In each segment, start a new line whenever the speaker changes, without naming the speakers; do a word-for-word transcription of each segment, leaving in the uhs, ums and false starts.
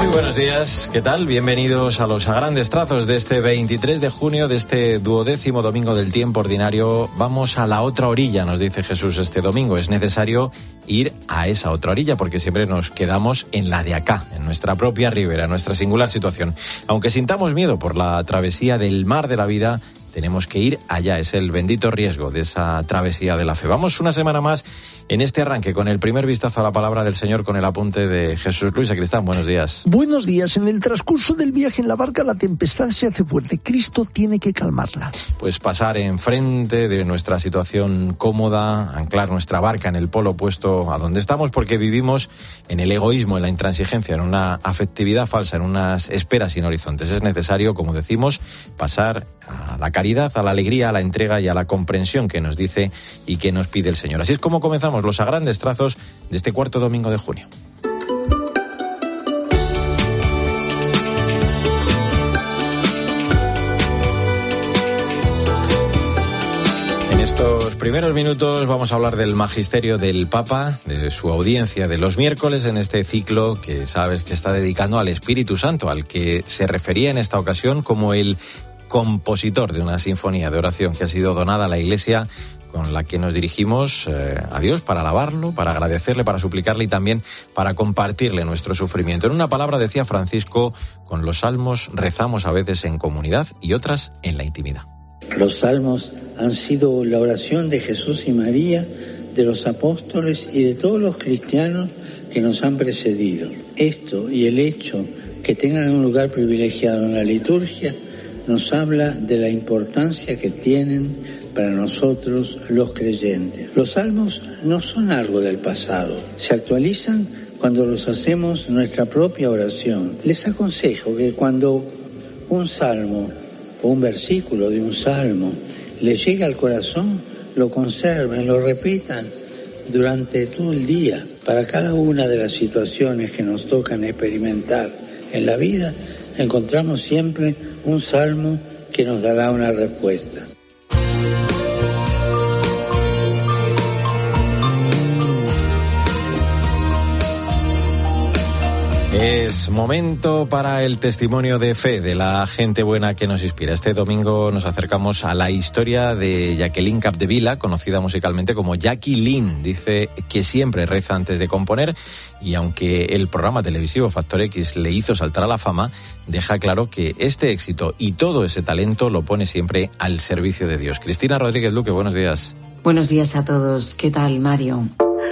Buenos días, ¿qué tal? Bienvenidos a los a grandes trazos de este veintitrés de junio, de este duodécimo domingo del tiempo ordinario. Vamos a la otra orilla, nos dice Jesús este domingo. Es necesario ir a esa otra orilla porque siempre nos quedamos en la de acá, en nuestra propia ribera, en nuestra singular situación. Aunque sintamos miedo por la travesía del mar de la vida, tenemos que ir allá. Es el bendito riesgo de esa travesía de la fe. Vamos una semana más en este arranque con el primer vistazo a la palabra del Señor con el apunte de Jesús Luis Sacristán. Buenos días.
Buenos días. En el transcurso del viaje en la barca la tempestad se hace fuerte. Cristo tiene que calmarla.
Pues pasar enfrente de nuestra situación cómoda, anclar nuestra barca en el polo opuesto a donde estamos, porque vivimos en el egoísmo, en la intransigencia, en una afectividad falsa, en unas esperas sin horizontes. Es necesario, como decimos, pasar a la caridad, a la alegría, a la entrega y a la comprensión que nos dice y que nos pide el Señor. Así es como comenzamos los a grandes trazos de este cuarto domingo de junio. En estos primeros minutos vamos a hablar del magisterio del Papa, de su audiencia de los miércoles en este ciclo que sabes que está dedicando al Espíritu Santo, al que se refería en esta ocasión como el compositor de una sinfonía de oración que ha sido donada a la Iglesia, con la que nos dirigimos eh, a Dios para alabarlo, para agradecerle, para suplicarle y también para compartirle nuestro sufrimiento. En una palabra, decía Francisco, con los salmos rezamos a veces en comunidad y otras en la intimidad.
Los salmos han sido la oración de Jesús y María, de los apóstoles y de todos los cristianos que nos han precedido. Esto y el hecho que tengan un lugar privilegiado en la liturgia nos habla de la importancia que tienen para nosotros los creyentes. Los salmos no son algo del pasado, se actualizan cuando los hacemos nuestra propia oración. Les aconsejo que cuando un salmo o un versículo de un salmo les llegue al corazón, lo conserven, lo repitan durante todo el día. Para cada una de las situaciones que nos tocan experimentar en la vida, encontramos siempre un salmo que nos dará una respuesta.
Es momento para el testimonio de fe de la gente buena que nos inspira. Este domingo nos acercamos a la historia de Jacqueline Capdevila, conocida musicalmente como Jackie Lynn. Dice que siempre reza antes de componer y aunque el programa televisivo Factor X le hizo saltar a la fama, deja claro que este éxito y todo ese talento lo pone siempre al servicio de Dios. Cristina Rodríguez Luque, buenos días.
Buenos días a todos. ¿Qué tal, Mario?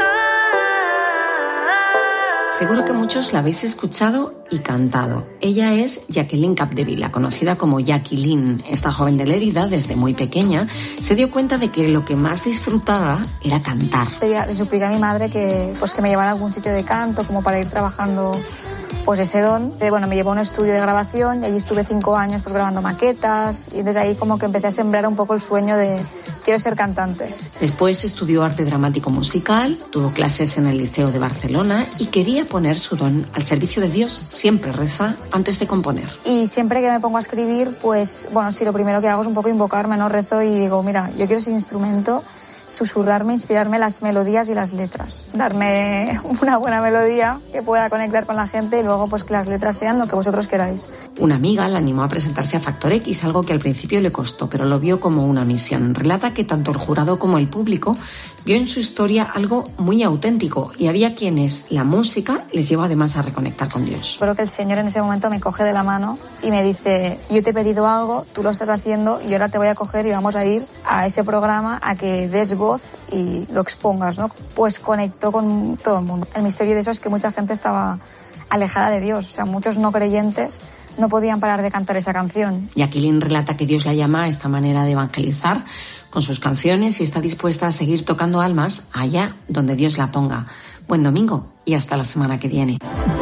Seguro que muchos la habéis escuchado y cantado. Ella es Jacqueline Capdevila, conocida como Jackie Lynn. Esta joven de Lérida, desde muy pequeña, se dio cuenta de que lo que más disfrutaba era cantar.
Le supliqué a mi madre que, pues, que me llevara a algún sitio de canto, como para ir trabajando pues ese don. Eh, bueno, me llevó a un estudio de grabación y allí estuve cinco años pues, grabando maquetas y desde ahí como que empecé a sembrar un poco el sueño de quiero ser cantante.
Después estudió arte dramático musical, tuvo clases en el Liceo de Barcelona y quería poner su don al servicio de Dios. Siempre reza antes de componer.
Y siempre que me pongo a escribir, pues bueno, sí, lo primero que hago es un poco invocarme, ¿no? Rezo y digo, mira, yo quiero ser instrumento, susurrarme, inspirarme las melodías y las letras. Darme una buena melodía que pueda conectar con la gente y luego pues que las letras sean lo que vosotros queráis.
Una amiga la animó a presentarse a Factor X, algo que al principio le costó, pero lo vio como una misión. Relata que tanto el jurado como el público vio en su historia algo muy auténtico y había quienes la música les llevó además a reconectar con Dios.
Creo que el Señor en ese momento me coge de la mano y me dice, yo te he pedido algo, tú lo estás haciendo y ahora te voy a coger y vamos a ir a ese programa a que des voz y lo expongas, ¿no? Pues conectó con todo el mundo. El misterio de eso es que mucha gente estaba alejada de Dios, o sea, muchos no creyentes no podían parar de cantar esa canción.
Jacqueline relata que Dios la llama a esta manera de evangelizar con sus canciones y está dispuesta a seguir tocando almas allá donde Dios la ponga. Buen domingo y hasta la semana que viene.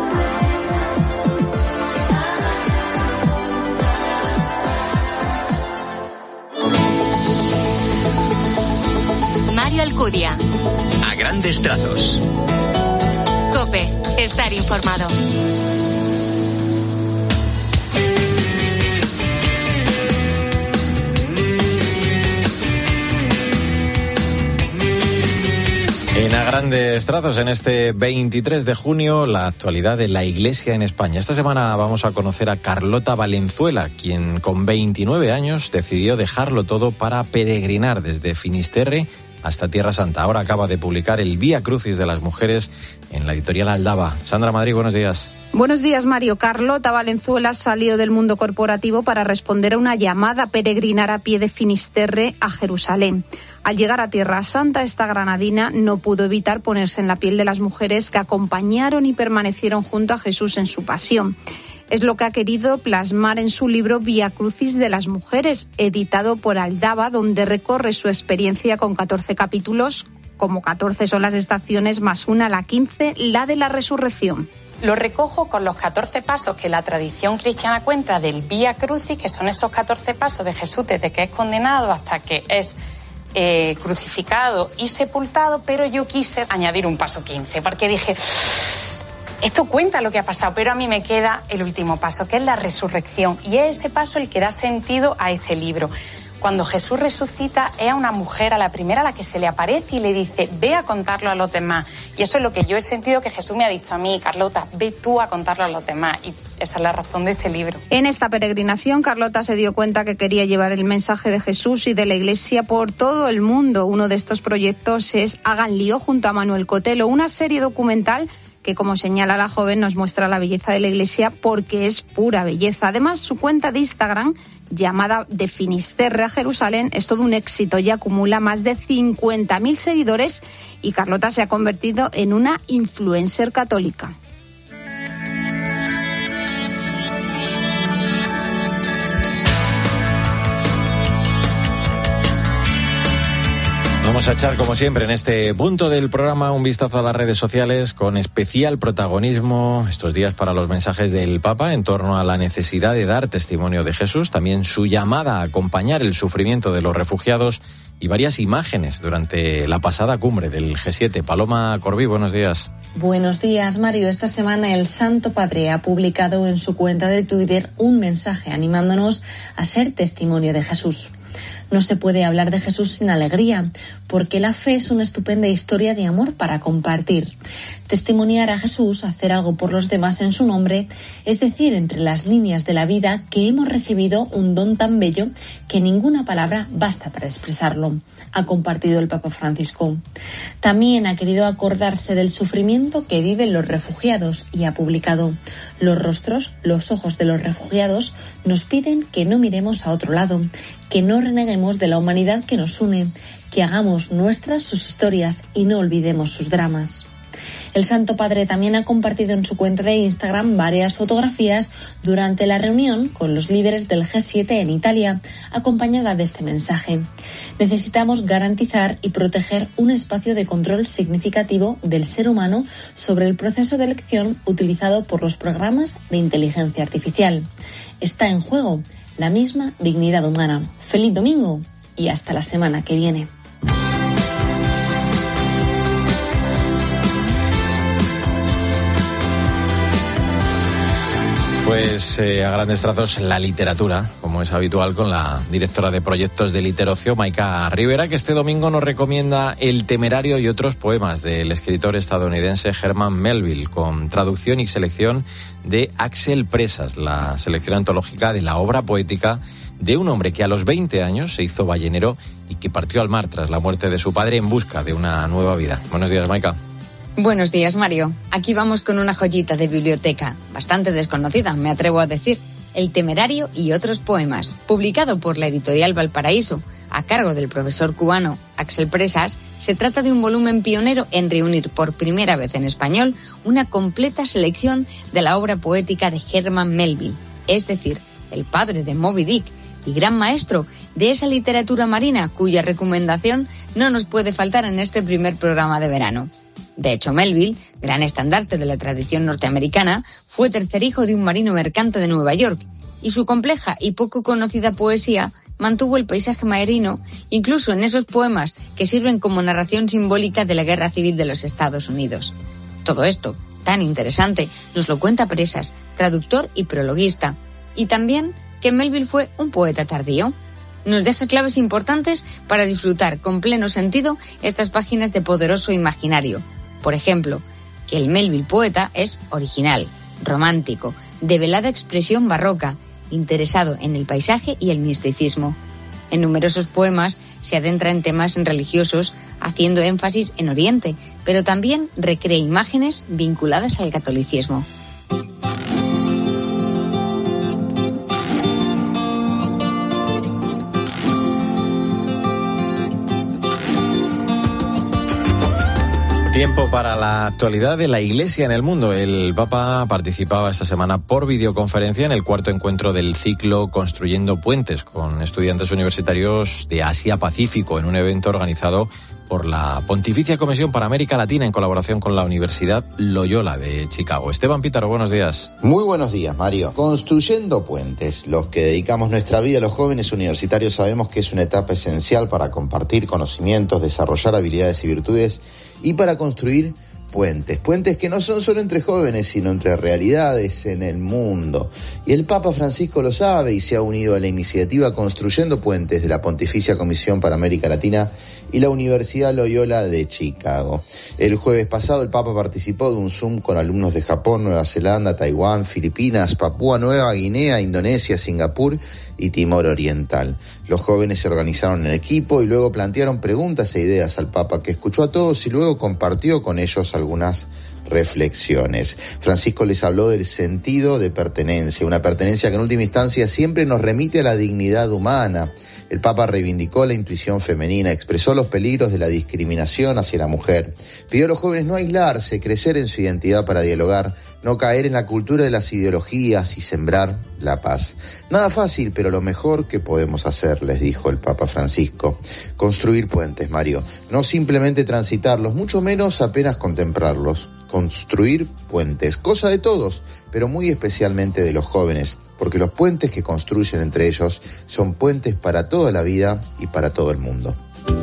Mario Alcudia.
A grandes trazos.
COPE. Estar informado.
En A Grandes Trazos, en este veintitrés de junio, la actualidad de la Iglesia en España. Esta semana vamos a conocer a Carlota Valenzuela, quien con veintinueve años decidió dejarlo todo para peregrinar desde Finisterre hasta Tierra Santa. Ahora acaba de publicar el Vía Crucis de las Mujeres en la editorial Aldaba. Sandra Madrid, buenos días.
Buenos días, Mario. Carlota Valenzuela salió del mundo corporativo para responder a una llamada a peregrinar a pie de Finisterre a Jerusalén. Al llegar a Tierra Santa, esta granadina no pudo evitar ponerse en la piel de las mujeres que acompañaron y permanecieron junto a Jesús en su pasión. Es lo que ha querido plasmar en su libro Vía Crucis de las Mujeres, editado por Aldaba, donde recorre su experiencia con catorce capítulos, como catorce son las estaciones, más una, la quince, la de la resurrección.
Lo recojo con los catorce pasos que la tradición cristiana cuenta del Vía Crucis, que son esos catorce pasos de Jesús desde que es condenado hasta que es eh, crucificado y sepultado, pero yo quise añadir un paso quince, porque dije, esto cuenta lo que ha pasado, pero a mí me queda el último paso, que es la resurrección, y es ese paso el que da sentido a este libro. Cuando Jesús resucita, es a una mujer, a la primera a la que se le aparece y le dice, ve a contarlo a los demás. Y eso es lo que yo he sentido que Jesús me ha dicho a mí, Carlota, ve tú a contarlo a los demás. Y esa es la razón de este libro.
En esta peregrinación, Carlota se dio cuenta que quería llevar el mensaje de Jesús y de la Iglesia por todo el mundo. Uno de estos proyectos es Hagan Lío, junto a Manuel Cotelo, una serie documental que, como señala la joven, nos muestra la belleza de la Iglesia porque es pura belleza. Además, su cuenta de Instagram, llamada De Finisterre a Jerusalén, es todo un éxito y acumula más de cincuenta mil seguidores, y Carlota se ha convertido en una influencer católica.
Vamos a echar, como siempre, en este punto del programa un vistazo a las redes sociales, con especial protagonismo estos días para los mensajes del Papa en torno a la necesidad de dar testimonio de Jesús, también su llamada a acompañar el sufrimiento de los refugiados y varias imágenes durante la pasada cumbre del G siete. Paloma Corbí, buenos días.
Buenos días, Mario. Esta semana el Santo Padre ha publicado en su cuenta de Twitter un mensaje animándonos a ser testimonio de Jesús. No se puede hablar de Jesús sin alegría, porque la fe es una estupenda historia de amor para compartir. Testimoniar a Jesús, hacer algo por los demás en su nombre, es decir, entre las líneas de la vida, que hemos recibido un don tan bello que ninguna palabra basta para expresarlo, ha compartido el Papa Francisco. También ha querido acordarse del sufrimiento que viven los refugiados y ha publicado: los rostros, los ojos de los refugiados nos piden que no miremos a otro lado, que no reneguemos de la humanidad que nos une, que hagamos nuestras sus historias y no olvidemos sus dramas. El Santo Padre también ha compartido en su cuenta de Instagram varias fotografías durante la reunión con los líderes del G siete en Italia, acompañada de este mensaje: necesitamos garantizar y proteger un espacio de control significativo del ser humano sobre el proceso de elección utilizado por los programas de inteligencia artificial. Está en juego la misma dignidad humana. Feliz domingo y hasta la semana que viene.
Pues eh, a grandes trazos la literatura, como es habitual con la directora de proyectos de Literocio, Maika Rivera, que este domingo nos recomienda El Temerario y otros poemas del escritor estadounidense Herman Melville, con traducción y selección de Axel Presas, la selección antológica de la obra poética de un hombre que a los veinte años se hizo ballenero y que partió al mar tras la muerte de su padre en busca de una nueva vida. Buenos días, Maika.
Buenos días, Mario. Aquí vamos con una joyita de biblioteca, bastante desconocida, me atrevo a decir. El Temerario y otros poemas, publicado por la editorial Valparaíso, a cargo del profesor cubano Axel Presas. Se trata de un volumen pionero en reunir por primera vez en español una completa selección de la obra poética de Herman Melville, es decir, el padre de Moby Dick y gran maestro de esa literatura marina cuya recomendación no nos puede faltar en este primer programa de verano. De hecho, Melville, gran estandarte de la tradición norteamericana, fue tercer hijo de un marino mercante de Nueva York, y su compleja y poco conocida poesía mantuvo el paisaje marino incluso en esos poemas que sirven como narración simbólica de la Guerra Civil de los Estados Unidos. Todo esto, tan interesante, nos lo cuenta Presas, traductor y prologuista, y también que Melville fue un poeta tardío. nos deja claves importantes para disfrutar con pleno sentido estas páginas de poderoso imaginario. Por ejemplo, que el Melville poeta es original, romántico, de velada expresión barroca, interesado en el paisaje y el misticismo. En numerosos poemas se adentra en temas religiosos, haciendo énfasis en Oriente, pero también recrea imágenes vinculadas al catolicismo.
Tiempo para la actualidad de la Iglesia en el mundo. El Papa participaba esta semana por videoconferencia en el cuarto encuentro del ciclo Construyendo Puentes con estudiantes universitarios de Asia-Pacífico en un evento organizado por la Pontificia Comisión para América Latina en colaboración con la Universidad Loyola de Chicago. Esteban Pítaro, buenos días.
Muy buenos días, Mario. Construyendo puentes. Los que dedicamos nuestra vida a los jóvenes universitarios sabemos que es una etapa esencial para compartir conocimientos, desarrollar habilidades y virtudes y para construir puentes. Puentes que no son solo entre jóvenes, sino entre realidades en el mundo. Y el Papa Francisco lo sabe y se ha unido a la iniciativa Construyendo Puentes de la Pontificia Comisión para América Latina y la Universidad Loyola de Chicago. El jueves pasado el Papa participó de un Zoom con alumnos de Japón, Nueva Zelanda, Taiwán, Filipinas, Papúa Nueva Guinea, Indonesia, Singapur y Timor Oriental. Los jóvenes se organizaron en equipo y luego plantearon preguntas e ideas al Papa, que escuchó a todos y luego compartió con ellos algunas reflexiones. Francisco les habló del sentido de pertenencia, una pertenencia que en última instancia siempre nos remite a la dignidad humana. El Papa reivindicó la intuición femenina, expresó los peligros de la discriminación hacia la mujer. Pidió a los jóvenes no aislarse, crecer en su identidad para dialogar, no caer en la cultura de las ideologías y sembrar la paz. Nada fácil, pero lo mejor que podemos hacer, les dijo el Papa Francisco. Construir puentes, Mario. No simplemente transitarlos, mucho menos apenas contemplarlos. Construir puentes, cosa de todos, pero muy especialmente de los jóvenes, porque los puentes que construyen entre ellos son puentes para toda la vida y para todo el mundo.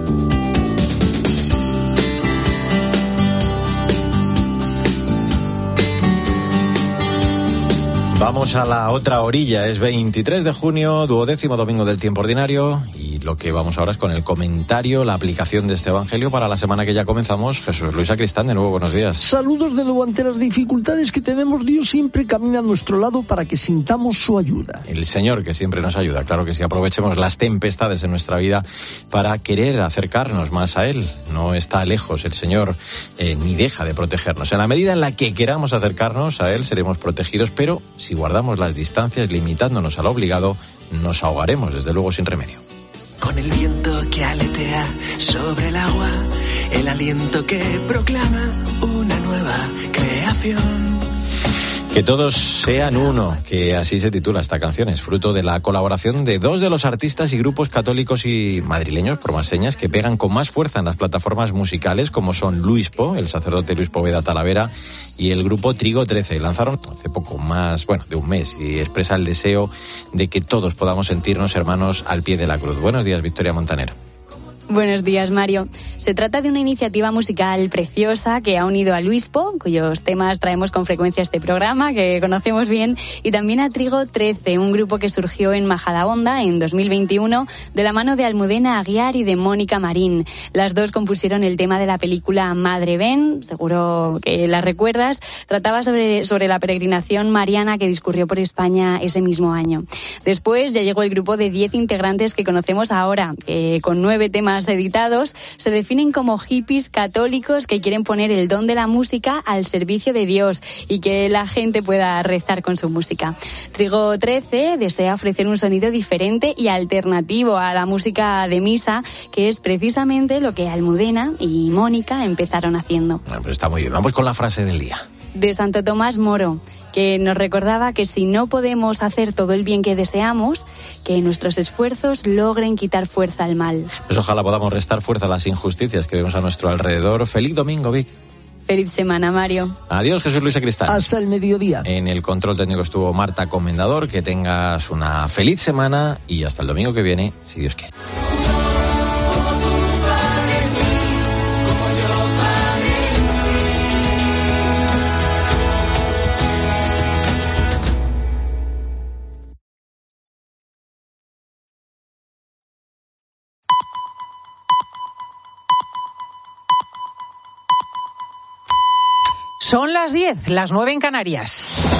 Vamos a la otra orilla, es veintitrés de junio, duodécimo domingo del tiempo ordinario, y lo que vamos ahora es con el comentario, la aplicación de este evangelio para la semana que ya comenzamos. Jesús Luis Sacristán, de nuevo, buenos días.
Saludos de nuevo. Ante las dificultades que tenemos, Dios siempre camina a nuestro lado para que sintamos su ayuda.
El Señor que siempre nos ayuda, claro que sí, aprovechemos las tempestades en nuestra vida para querer acercarnos más a Él. No está lejos el Señor, eh, ni deja de protegernos. En la medida en la que queramos acercarnos a Él, seremos protegidos, pero si guardamos las distancias limitándonos a lo obligado, nos ahogaremos, desde luego, sin remedio.
Con el viento que aletea sobre el agua, el aliento que proclama una nueva creación.
Que todos sean uno, que así se titula esta canción. Es fruto de la colaboración de dos de los artistas y grupos católicos y madrileños, por más señas, que pegan con más fuerza en las plataformas musicales, como son Luispo, el sacerdote Luis Poveda Talavera, y el grupo Trigo trece. Lanzaron hace poco más, bueno, de un mes, y expresa el deseo de que todos podamos sentirnos hermanos al pie de la cruz. Buenos días, Victoria Montaner.
Buenos días, Mario. Se trata de una iniciativa musical preciosa que ha unido a Luispo, cuyos temas traemos con frecuencia a este programa, que conocemos bien, y también a Trigo trece, un grupo que surgió en Majadahonda en dos mil veintiuno de la mano de Almudena Aguiar y de Mónica Marín. Las dos compusieron el tema de la película Madre Ven, seguro que la recuerdas. Trataba sobre, sobre la peregrinación mariana que discurrió por España ese mismo año. Después ya llegó el grupo de diez integrantes que conocemos ahora, que con nueve temas editados se definen como hippies católicos que quieren poner el don de la música al servicio de Dios y que la gente pueda rezar con su música. Trigo trece desea ofrecer un sonido diferente y alternativo a la música de misa, que es precisamente lo que Almudena y Mónica empezaron haciendo.
Bueno, pues está muy bien. Vamos con la frase del día.
De Santo Tomás Moro, que nos recordaba que si no podemos hacer todo el bien que deseamos, que nuestros esfuerzos logren quitar fuerza al mal.
Pues ojalá podamos restar fuerza a las injusticias que vemos a nuestro alrededor. Feliz domingo, Vic.
Feliz semana, Mario.
Adiós, Jesús Luis Sacristán.
Hasta el mediodía.
En el control técnico estuvo Marta Comendador. Que tengas una feliz semana y hasta el domingo que viene, si Dios quiere.
Son las diez, las nueve en Canarias.